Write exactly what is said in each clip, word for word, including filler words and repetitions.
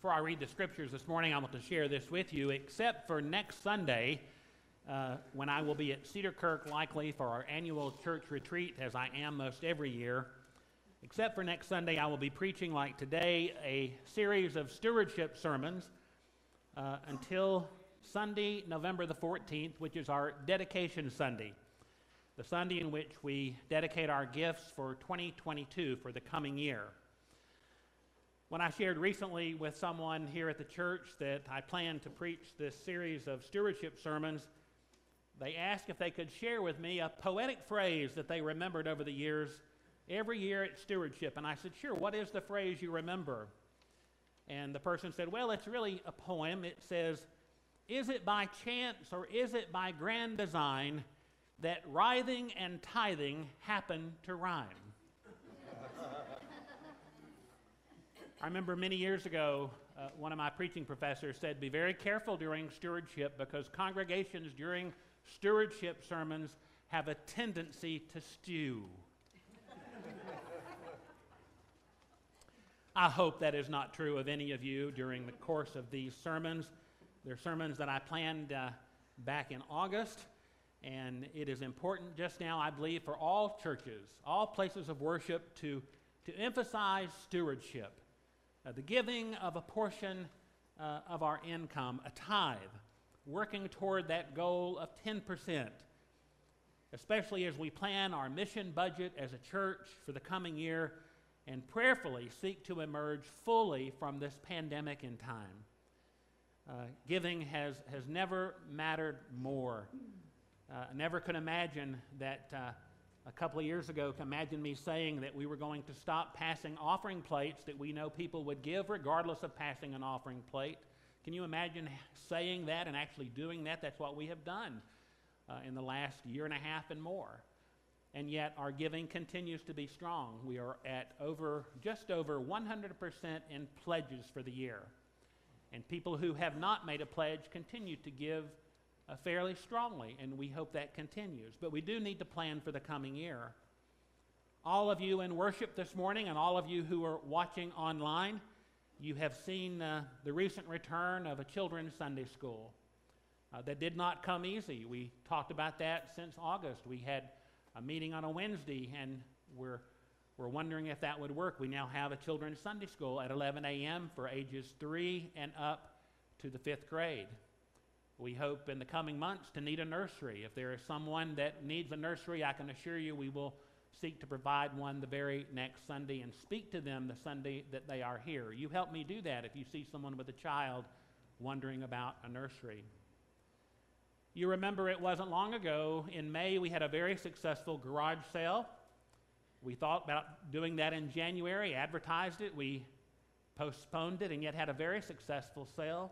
before I read the scriptures this morning, I want to share this with you, except for next Sunday, uh, when I will be at Cedar Kirk, likely for our annual church retreat, as I am most every year. Except for next Sunday, I will be preaching, like today, a series of stewardship sermons uh, until Sunday, November the fourteenth, which is our dedication Sunday, the Sunday in which we dedicate our gifts for twenty twenty-two, for the coming year. When I shared recently with someone here at the church that I plan to preach this series of stewardship sermons, they asked if they could share with me a poetic phrase that they remembered over the years, every year at stewardship. And I said, sure, what is the phrase you remember? And the person said, well, it's really a poem. It says, is it by chance or is it by grand design that writhing and tithing happen to rhyme? I remember many years ago, uh, one of my preaching professors said, be very careful during stewardship because congregations during stewardship sermons have a tendency to stew. I hope that is not true of any of you during the course of these sermons. They're sermons that I planned uh, back in August, and it is important just now, I believe, for all churches, all places of worship to, to emphasize stewardship. Uh, the giving of a portion uh, of our income, a tithe, working toward that goal of ten percent, especially as we plan our mission budget as a church for the coming year and prayerfully seek to emerge fully from this pandemic in time. Uh, giving has, has never mattered more. Uh, I never could imagine that uh, a couple of years ago, imagine me saying that we were going to stop passing offering plates that we know people would give regardless of passing an offering plate. Can you imagine saying that and actually doing that? That's what we have done uh, in the last year and a half and more. And yet our giving continues to be strong. We are at over, just over one hundred percent in pledges for the year. And people who have not made a pledge continue to give Uh, fairly strongly, and we hope that continues. But we do need to plan for the coming year. All of you in worship this morning and all of you who are watching online, you have seen uh, the recent return of a children's Sunday school. Uh, that did not come easy. We talked about that since August. We had a meeting on a Wednesday, and we're, we're wondering if that would work. We now have a children's Sunday school at eleven a.m. for ages three and up to the fifth grade. We hope in the coming months to need a nursery. If there is someone that needs a nursery, I can assure you we will seek to provide one the very next Sunday and speak to them the Sunday that they are here. You help me do that if you see someone with a child wondering about a nursery. You remember it wasn't long ago, in May, we had a very successful garage sale. We thought about doing that in January, advertised it, we postponed it, and yet had a very successful sale.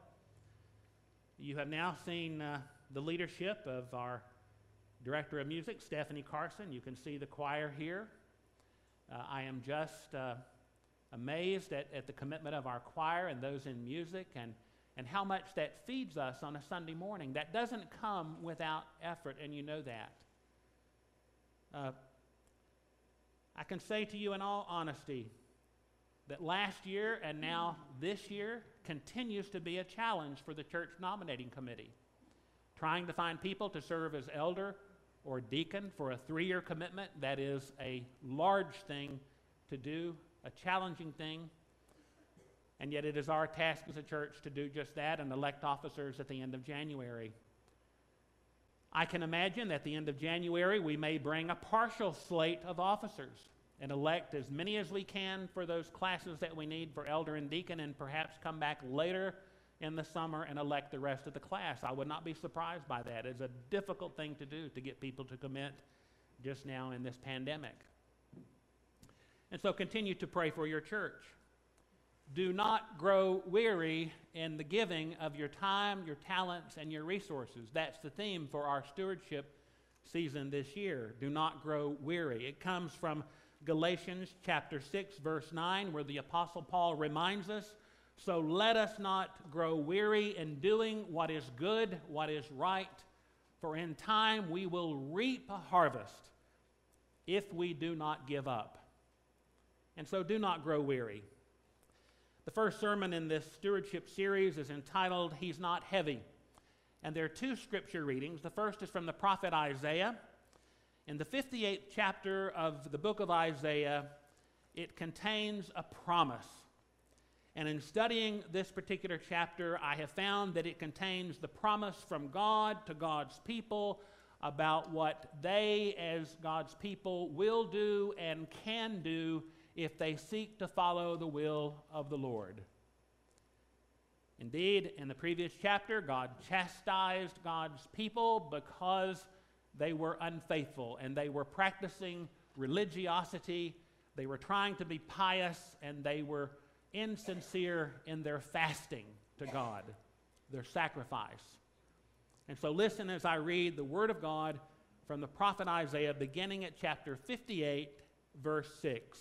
You have now seen uh, the leadership of our director of music, Stephanie Carson. You can see the choir here. Uh, I am just uh, amazed at, at the commitment of our choir and those in music and, and how much that feeds us on a Sunday morning. That doesn't come without effort, and you know that. Uh, I can say to you in all honesty that last year and now this year continues to be a challenge for the church nominating committee. Trying to find people to serve as elder or deacon for a three-year commitment, that is a large thing to do, a challenging thing, and yet it is our task as a church to do just that and elect officers at the end of January. I can imagine that at the end of January we may bring a partial slate of officers and elect as many as we can for those classes that we need for elder and deacon, and perhaps come back later in the summer and elect the rest of the class. I would not be surprised by that. It's a difficult thing to do to get people to commit just now in this pandemic. And so continue to pray for your church. Do not grow weary in the giving of your time, your talents, and your resources. That's the theme for our stewardship season this year. Do not grow weary. It comes from Galatians chapter six, verse nine, where the Apostle Paul reminds us, so let us not grow weary in doing what is good, what is right, for in time we will reap a harvest if we do not give up. And so do not grow weary. The first sermon in this stewardship series is entitled, He's Not Heavy. And there are two scripture readings. The first is from the prophet Isaiah. In the fifty-eighth chapter of the book of Isaiah, it contains a promise. And in studying this particular chapter, I have found that it contains the promise from God to God's people about what they, as God's people, will do and can do if they seek to follow the will of the Lord. Indeed, in the previous chapter, God chastised God's people because they were unfaithful and they were practicing religiosity. They were trying to be pious and they were insincere in their fasting to God, their sacrifice. And so listen as I read the word of God from the prophet Isaiah, beginning at chapter fifty-eight, verse six.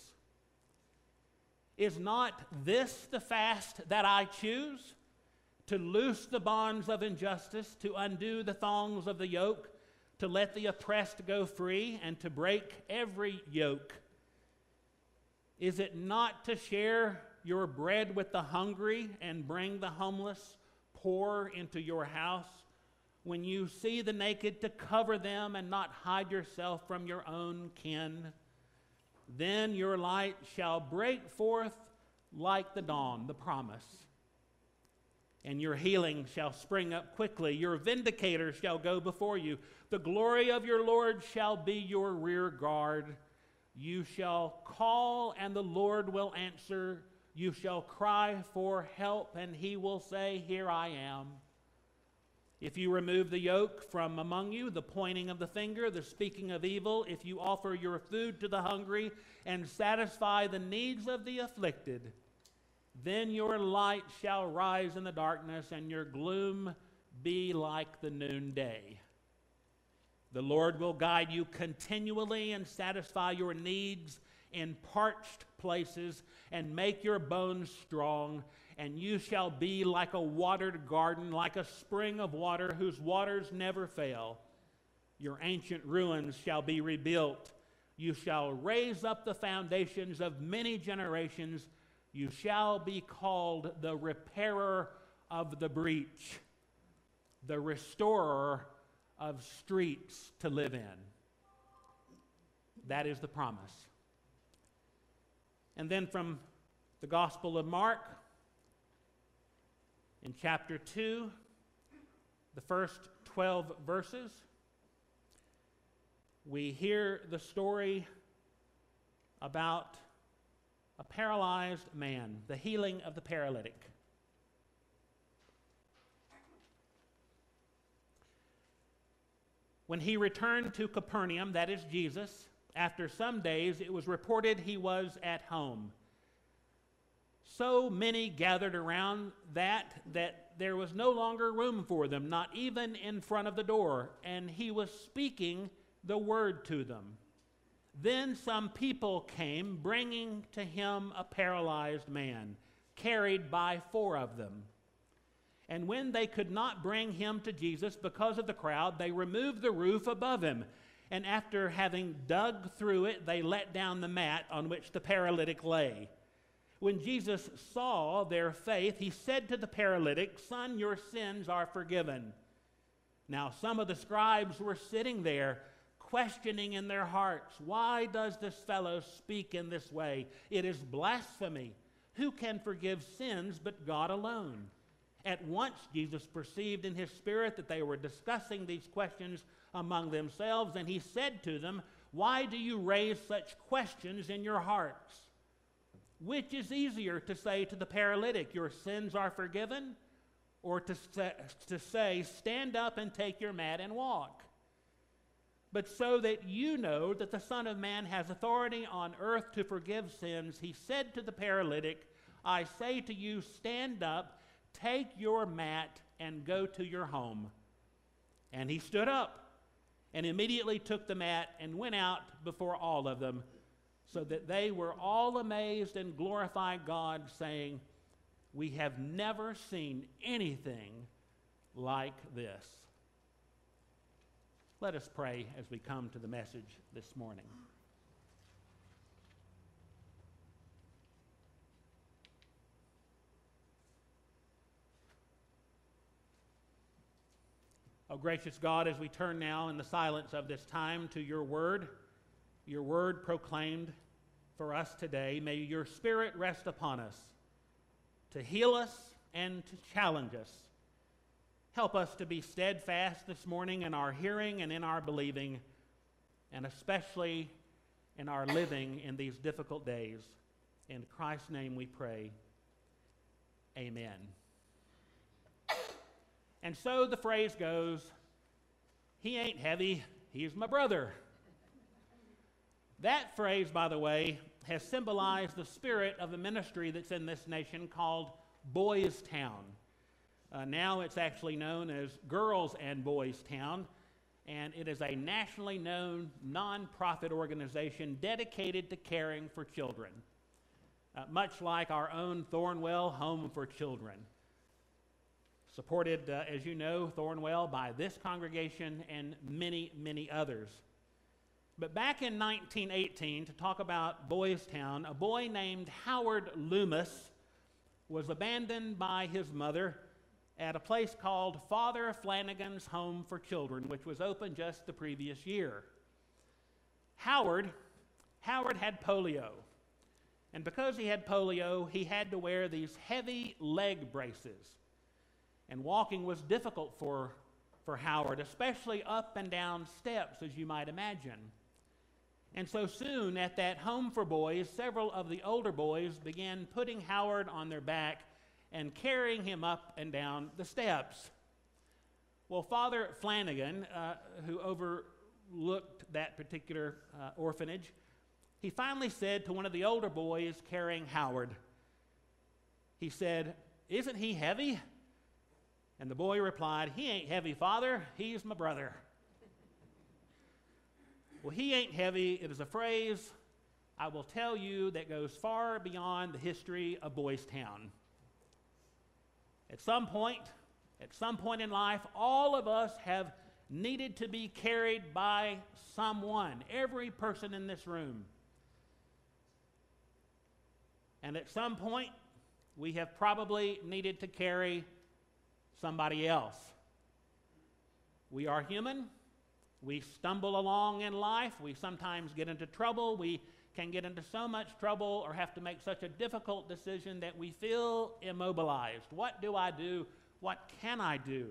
Is not this the fast that I choose? To loose the bonds of injustice, to undo the thongs of the yoke, to let the oppressed go free, and to break every yoke? Is it not to share your bread with the hungry and bring the homeless poor into your house? When you see the naked, to cover them and not hide yourself from your own kin? Then your light shall break forth like the dawn, the promise. And your healing shall spring up quickly. Your vindicator shall go before you. The glory of your Lord shall be your rear guard. You shall call, and the Lord will answer. You shall cry for help, and he will say, Here I am. If you remove the yoke from among you, the pointing of the finger, the speaking of evil, if you offer your food to the hungry and satisfy the needs of the afflicted, then your light shall rise in the darkness and your gloom be like the noonday. The Lord will guide you continually and satisfy your needs in parched places and make your bones strong. And you shall be like a watered garden, like a spring of water whose waters never fail. Your ancient ruins shall be rebuilt. You shall raise up the foundations of many generations. You shall be called the repairer of the breach, the restorer of streets to live in. That is the promise. And then from the Gospel of Mark, in chapter two, the first twelve verses, we hear the story about a paralyzed man, the healing of the paralytic. When he returned to Capernaum, that is Jesus, after some days it was reported he was at home. So many gathered around that that there was no longer room for them, not even in front of the door, and he was speaking the word to them. Then some people came, bringing to him a paralyzed man, carried by four of them. And when they could not bring him to Jesus because of the crowd, they removed the roof above him. And after having dug through it, they let down the mat on which the paralytic lay. When Jesus saw their faith, he said to the paralytic, Son, your sins are forgiven. Now some of the scribes were sitting there, questioning in their hearts, Why does this fellow speak in this way? It is blasphemy. Who can forgive sins but God alone? At once Jesus perceived in his spirit that they were discussing these questions among themselves, and he said to them, Why do you raise such questions in your hearts? Which is easier, to say to the paralytic, Your sins are forgiven, or to say, to say, Stand up and take your mat and walk? But so that you know that the Son of Man has authority on earth to forgive sins, he said to the paralytic, I say to you, stand up, take your mat, and go to your home. And he stood up, and immediately took the mat and went out before all of them, so that they were all amazed and glorified God, saying, We have never seen anything like this. Let us pray as we come to the message this morning. Oh, gracious God, as we turn now in the silence of this time to your word, your word proclaimed for us today, may your Spirit rest upon us to heal us and to challenge us. Help us to be steadfast this morning in our hearing and in our believing, and especially in our living in these difficult days. In Christ's name we pray. Amen. And so the phrase goes, he ain't heavy, he's my brother. That phrase, by the way, has symbolized the spirit of a ministry that's in this nation called Boys Town. Uh, now it's actually known as Girls and Boys Town, and it is a nationally known nonprofit organization dedicated to caring for children, uh, much like our own Thornwell Home for Children. Supported, uh, as you know, Thornwell by this congregation and many, many others. But back in nineteen eighteen, to talk about Boys Town, a boy named Howard Loomis was abandoned by his mother at a place called Father Flanagan's Home for Children, which was opened just the previous year. Howard, Howard had polio. And because he had polio, he had to wear these heavy leg braces. And walking was difficult for, for Howard, especially up and down steps, as you might imagine. And so soon at that home for boys, several of the older boys began putting Howard on their back and carrying him up and down the steps. Well, Father Flanagan, uh, who overlooked that particular uh, orphanage, he finally said to one of the older boys carrying Howard, he said, "Isn't he heavy?" And the boy replied, "He ain't heavy, Father, he's my brother." Well, he ain't heavy. It is a phrase, I will tell you, that goes far beyond the history of Boys Town. At some point, at some point in life, all of us have needed to be carried by someone, every person in this room. And at some point, we have probably needed to carry somebody else. We are human. We stumble along in life. We sometimes get into trouble. We can get into so much trouble or have to make such a difficult decision that we feel immobilized. What do I do? What can I do?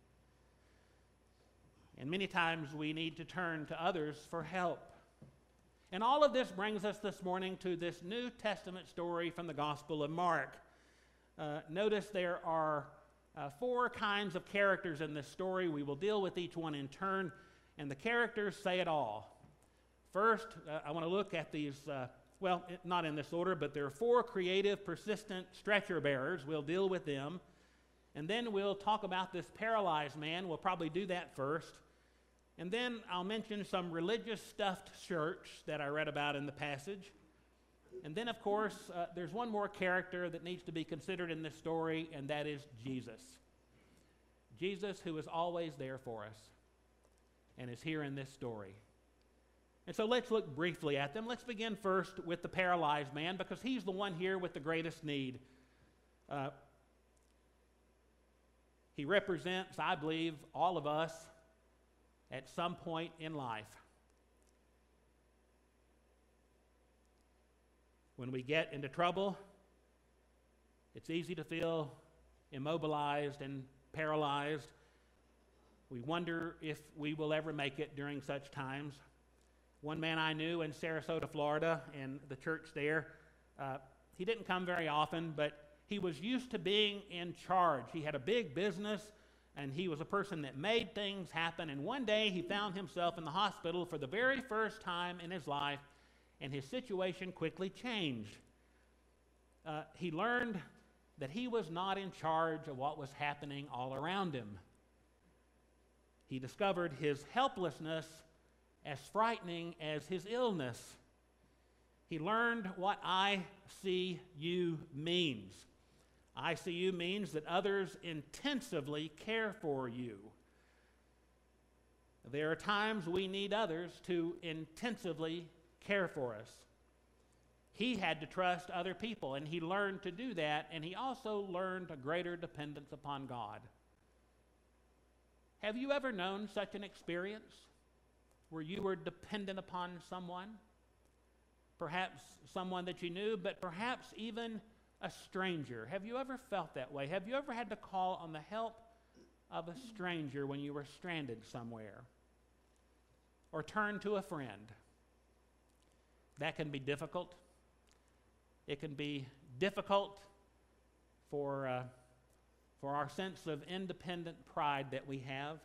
And many times we need to turn to others for help. And all of this brings us this morning to this New Testament story from the Gospel of Mark. Uh, notice there are uh, four kinds of characters in this story. We will deal with each one in turn, and the characters say it all. First, uh, I want to look at these, uh, well, not in this order, but there are four creative, persistent stretcher bearers. We'll deal with them. And then we'll talk about this paralyzed man. We'll probably do that first. And then I'll mention some religious stuffed shirts that I read about in the passage. And then, of course, uh, there's one more character that needs to be considered in this story, and that is Jesus. Jesus, who is always there for us and is here in this story. And so let's look briefly at them. Let's begin first with the paralyzed man, because he's the one here with the greatest need. Uh, he represents, I believe, all of us at some point in life. When we get into trouble, it's easy to feel immobilized and paralyzed. We wonder if we will ever make it during such times. One man I knew in Sarasota, Florida, in the church there, uh, he didn't come very often, but he was used to being in charge. He had a big business, and he was a person that made things happen. And one day he found himself in the hospital for the very first time in his life, and his situation quickly changed. Uh, he learned that he was not in charge of what was happening all around him. He discovered his helplessness as frightening as his illness. He learned what I C U means. I C U means that others intensively care for you. There are times we need others to intensively care for us. He had to trust other people, and he learned to do that, and he also learned a greater dependence upon God. Have you ever known such an experience where you were dependent upon someone? Perhaps someone that you knew, but perhaps even a stranger. Have you ever felt that way? Have you ever had to call on the help of a stranger when you were stranded somewhere? Or turn to a friend? That can be difficult. It can be difficult for, uh, for our sense of independent pride that we have.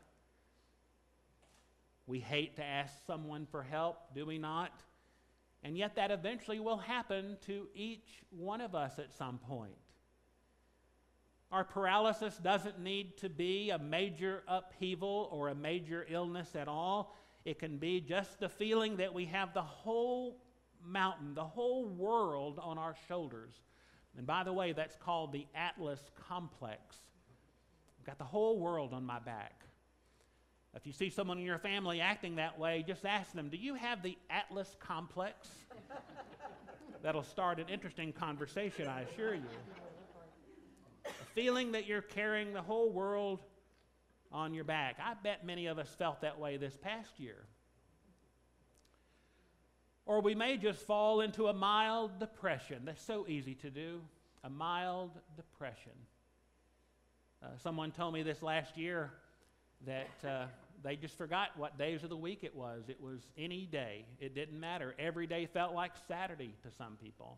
We hate to ask someone for help, do we not? And yet that eventually will happen to each one of us at some point. Our paralysis doesn't need to be a major upheaval or a major illness at all. It can be just the feeling that we have the whole mountain, the whole world on our shoulders. And by the way, that's called the Atlas complex. I've got the whole world on my back. If you see someone in your family acting that way, just ask them, do you have the Atlas complex? That'll start an interesting conversation, I assure you. A feeling that you're carrying the whole world on your back. I bet many of us felt that way this past year. Or we may just fall into a mild depression. That's so easy to do, a mild depression. Uh, someone told me this last year that uh, they just forgot what days of the week it was. It was any day. It didn't matter. Every day felt like Saturday to some people.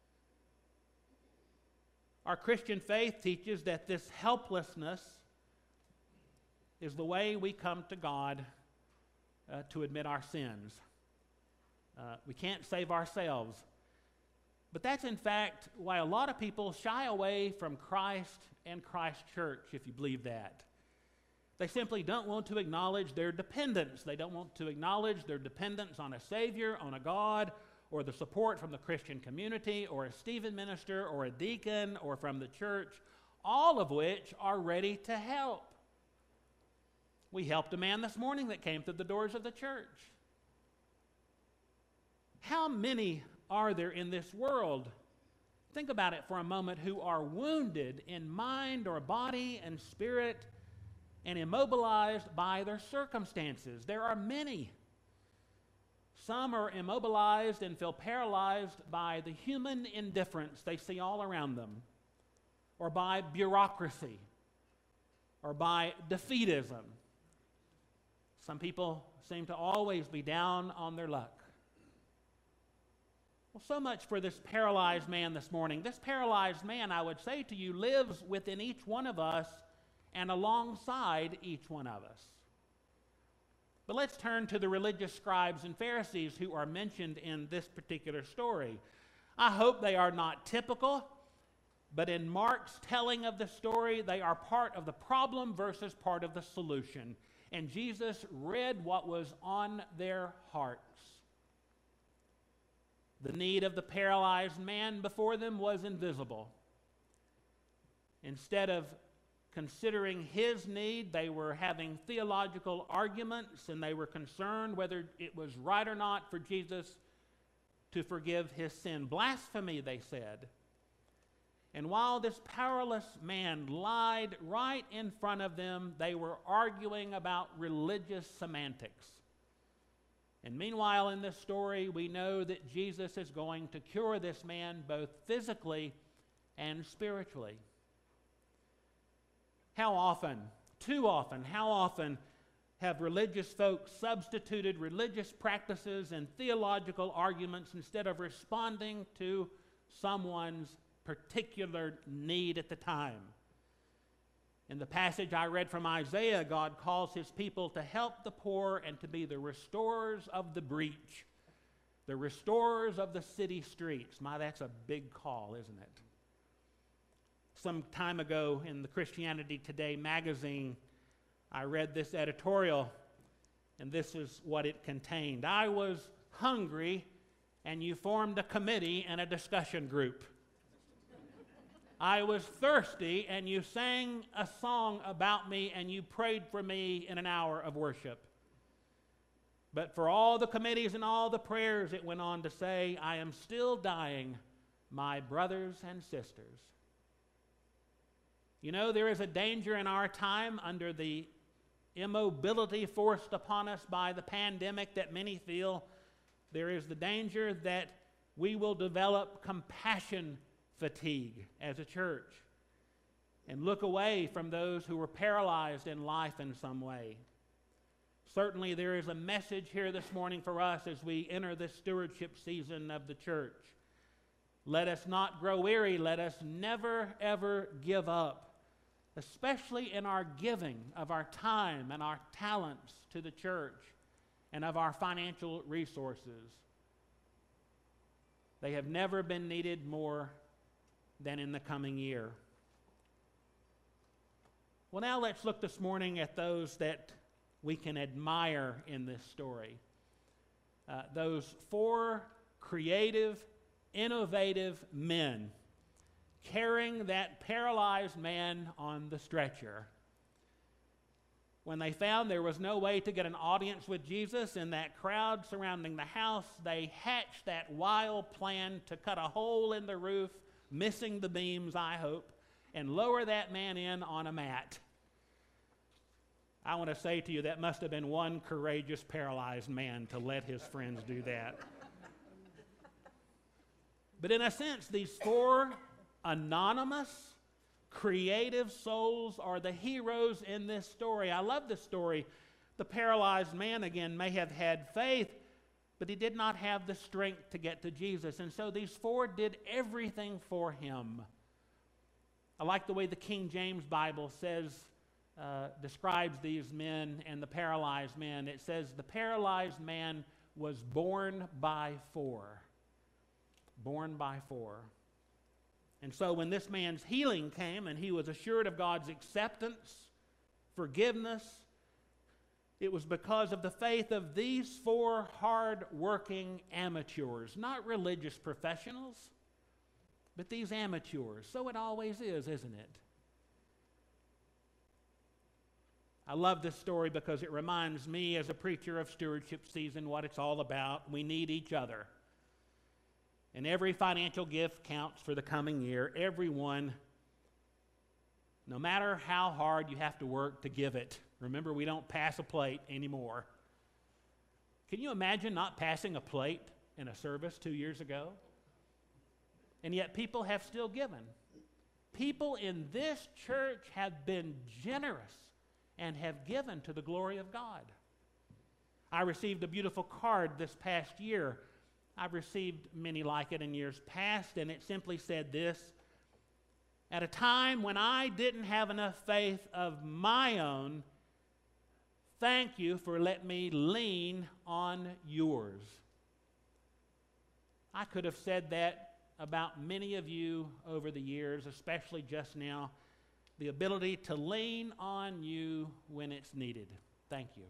Our Christian faith teaches that this helplessness is the way we come to God uh, to admit our sins. Uh, we can't save ourselves. But that's in fact why a lot of people shy away from Christ and Christ's church, if you believe that. They simply don't want to acknowledge their dependence. They don't want to acknowledge their dependence on a Savior, on a God, or the support from the Christian community, or a Stephen minister, or a deacon, or from the church, all of which are ready to help. We helped a man this morning that came through the doors of the church. How many are there in this world, think about it for a moment, who are wounded in mind or body and spirit and immobilized by their circumstances? There are many. Some are immobilized and feel paralyzed by the human indifference they see all around them, or by bureaucracy, or by defeatism. Some people seem to always be down on their luck. Well, so much for this paralyzed man this morning. This paralyzed man, I would say to you, lives within each one of us and alongside each one of us. But let's turn to the religious scribes and Pharisees who are mentioned in this particular story. I hope they are not typical, but in Mark's telling of the story, they are part of the problem versus part of the solution. And Jesus read what was on their hearts. The need of the paralyzed man before them was invisible. Instead of considering his need, they were having theological arguments, and they were concerned whether it was right or not for Jesus to forgive his sin. Blasphemy, they said. And while this powerless man lied right in front of them, they were arguing about religious semantics. And meanwhile, in this story, we know that Jesus is going to cure this man both physically and spiritually. How often, too often, how often have religious folks substituted religious practices and theological arguments instead of responding to someone's particular need at the time? In the passage I read from Isaiah, God calls his people to help the poor and to be the restorers of the breach, the restorers of the city streets. My, that's a big call, isn't it? Some time ago in the Christianity Today magazine, I read this editorial, and this is what it contained. I was hungry, and you formed a committee and a discussion group. I was thirsty, and you sang a song about me, and you prayed for me in an hour of worship. But for all the committees and all the prayers, it went on to say, I am still dying, my brothers and sisters. You know, there is a danger in our time under the immobility forced upon us by the pandemic that many feel, there is the danger that we will develop compassion fatigue as a church and look away from those who were paralyzed in life in some way. Certainly there is a message here this morning for us as we enter this stewardship season of the church. Let us not grow weary. Let us never, ever give up, especially in our giving of our time and our talents to the church and of our financial resources. They have never been needed more than in the coming year. Well, now let's look this morning at those that we can admire in this story. Uh, those four creative, innovative men carrying that paralyzed man on the stretcher. When they found there was no way to get an audience with Jesus in that crowd surrounding the house, they hatched that wild plan to cut a hole in the roof, missing the beams, I hope, and lower that man in on a mat. I want to say to you, that must have been one courageous, paralyzed man to let his friends do that. But in a sense, these four anonymous, creative souls are the heroes in this story. I love this story. The paralyzed man, again, may have had faith, but he did not have the strength to get to Jesus. And so these four did everything for him. I like the way the King James Bible says, uh, describes these men and the paralyzed man. It says, the paralyzed man was borne by four. Borne by four. And so when this man's healing came and he was assured of God's acceptance, forgiveness, it was because of the faith of these four hard-working amateurs, not religious professionals, but these amateurs. So it always is, isn't it? I love this story because it reminds me as a preacher of stewardship season what it's all about. We need each other. And every financial gift counts for the coming year. Everyone, no matter how hard you have to work to give it. Remember, we don't pass a plate anymore. Can you imagine not passing a plate in a service two years ago? And yet people have still given. People in this church have been generous and have given to the glory of God. I received a beautiful card this past year. I've received many like it in years past, and it simply said this: at a time when I didn't have enough faith of my own, thank you for letting me lean on yours. I could have said that about many of you over the years, especially just now. The ability to lean on you when it's needed. Thank you.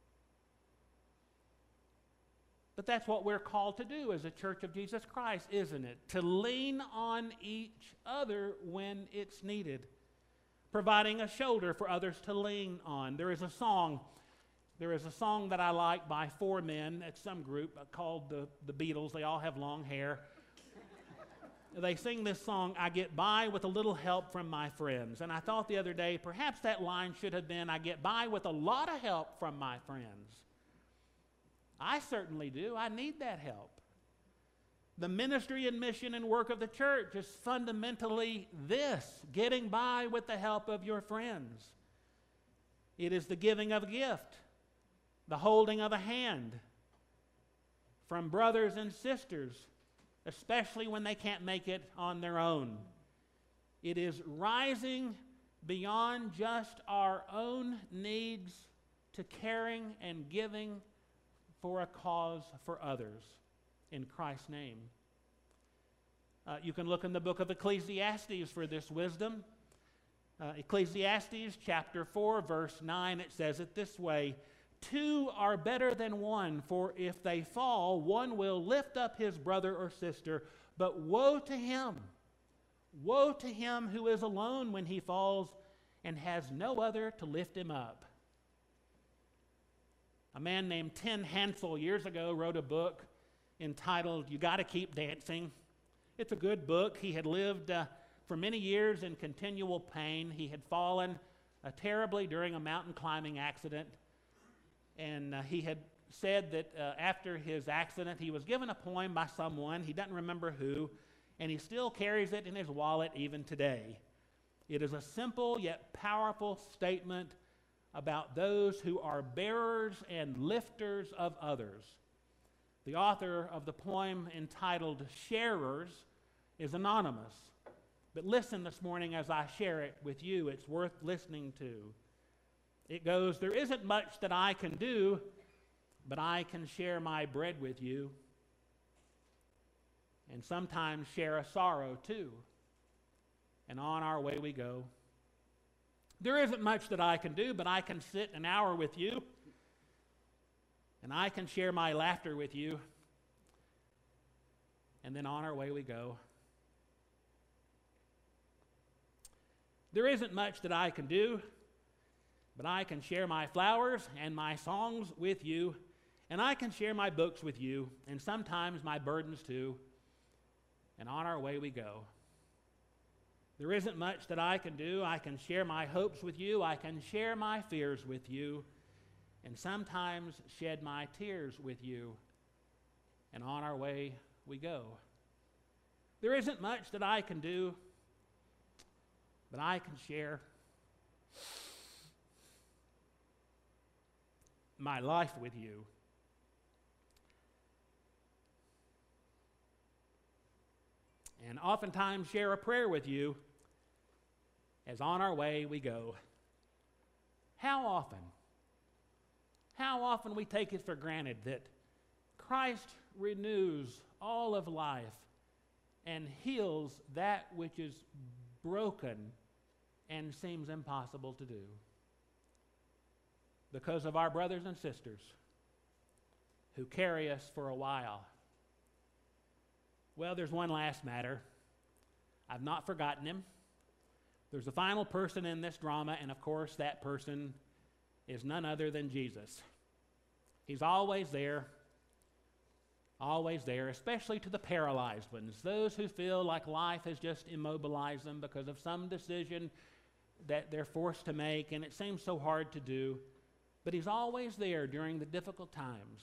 But that's what we're called to do as a Church of Jesus Christ, isn't it? To lean on each other when it's needed. Providing a shoulder for others to lean on. There is a song, there is a song that I like by four men at some group called the, the Beatles. They all have long hair. They sing this song, I get by with a little help from my friends. And I thought the other day, perhaps that line should have been, I get by with a lot of help from my friends. I certainly do. I need that help. The ministry and mission and work of the church is fundamentally this, getting by with the help of your friends. It is the giving of a gift, the holding of a hand from brothers and sisters, especially when they can't make it on their own. It is rising beyond just our own needs to caring and giving for a cause for others in Christ's name. Uh, you can look in the book of Ecclesiastes for this wisdom. Uh, Ecclesiastes chapter four, verse nine, it says it this way: two are better than one, for if they fall, one will lift up his brother or sister. But woe to him, woe to him who is alone when he falls and has no other to lift him up. A man named Tim Hansel years ago wrote a book entitled You Gotta Keep Dancing. It's a good book. He had lived uh, for many years in continual pain. He had fallen uh, terribly during a mountain climbing accident. And uh, he had said that uh, after his accident, he was given a poem by someone, he doesn't remember who, and he still carries it in his wallet even today. It is a simple yet powerful statement about those who are bearers and lifters of others. The author of the poem entitled Sharers is anonymous. But listen this morning as I share it with you. It's worth listening to. It goes, "There isn't much that I can do, but I can share my bread with you, and sometimes share a sorrow too. And on our way we go. There isn't much that I can do, but I can sit an hour with you, and I can share my laughter with you, and then on our way we go. There isn't much that I can do, but I can share my flowers and my songs with you, and I can share my books with you, and sometimes my burdens too, and on our way we go. There isn't much that I can do. I can share my hopes with you. I can share my fears with you, and sometimes shed my tears with you, and on our way we go. There isn't much that I can do, but I can share my life with you. And oftentimes share a prayer with you as on our way we go." How often, how often we take it for granted that Christ renews all of life and heals that which is broken and seems impossible to do because of our brothers and sisters who carry us for a while. Well, there's one last matter. I've not forgotten him. There's a final person in this drama, and of course that person is none other than Jesus. He's always there, always there, especially to the paralyzed ones, those who feel like life has just immobilized them because of some decision that they're forced to make, and it seems so hard to do. But he's always there during the difficult times.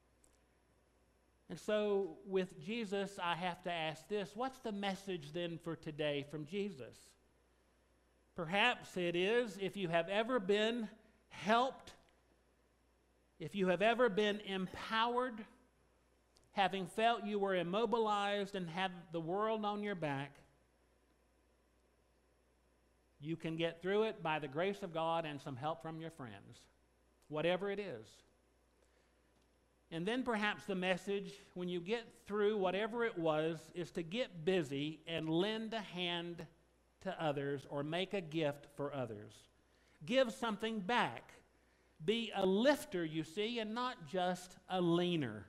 And so with Jesus, I have to ask this: what's the message then for today from Jesus? Perhaps it is, if you have ever been helped, if you have ever been empowered, having felt you were immobilized and had the world on your back, you can get through it by the grace of God and some help from your friends, whatever it is. And then perhaps the message, when you get through whatever it was, is to get busy and lend a hand to others or make a gift for others. Give something back. Be a lifter, you see, and not just a leaner.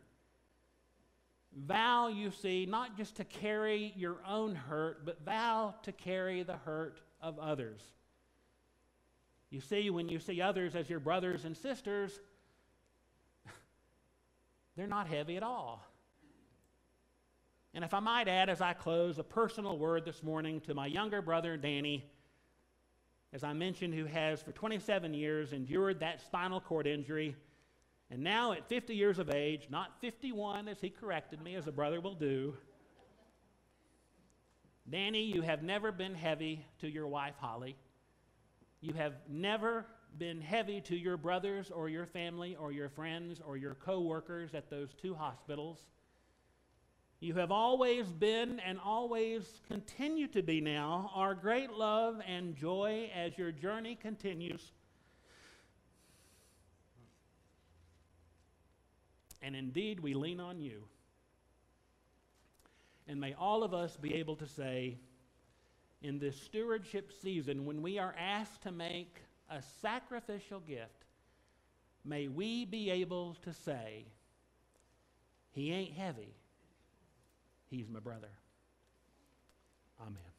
Vow, you see, not just to carry your own hurt, but vow to carry the hurt of others. You see, when you see others as your brothers and sisters, they're not heavy at all. And if I might add, as I close, a personal word this morning to my younger brother, Danny, as I mentioned, who has for twenty-seven years endured that spinal cord injury, and now at fifty years of age, not fifty-one as he corrected me, as a brother will do. Danny, you have never been heavy to your wife, Holly. You have never been heavy to your brothers or your family or your friends or your co-workers at those two hospitals. You have always been and always continue to be now our great love and joy as your journey continues. And indeed, we lean on you. And may all of us be able to say, in this stewardship season, when we are asked to make a sacrificial gift, may we be able to say, he ain't heavy, he's my brother. Amen.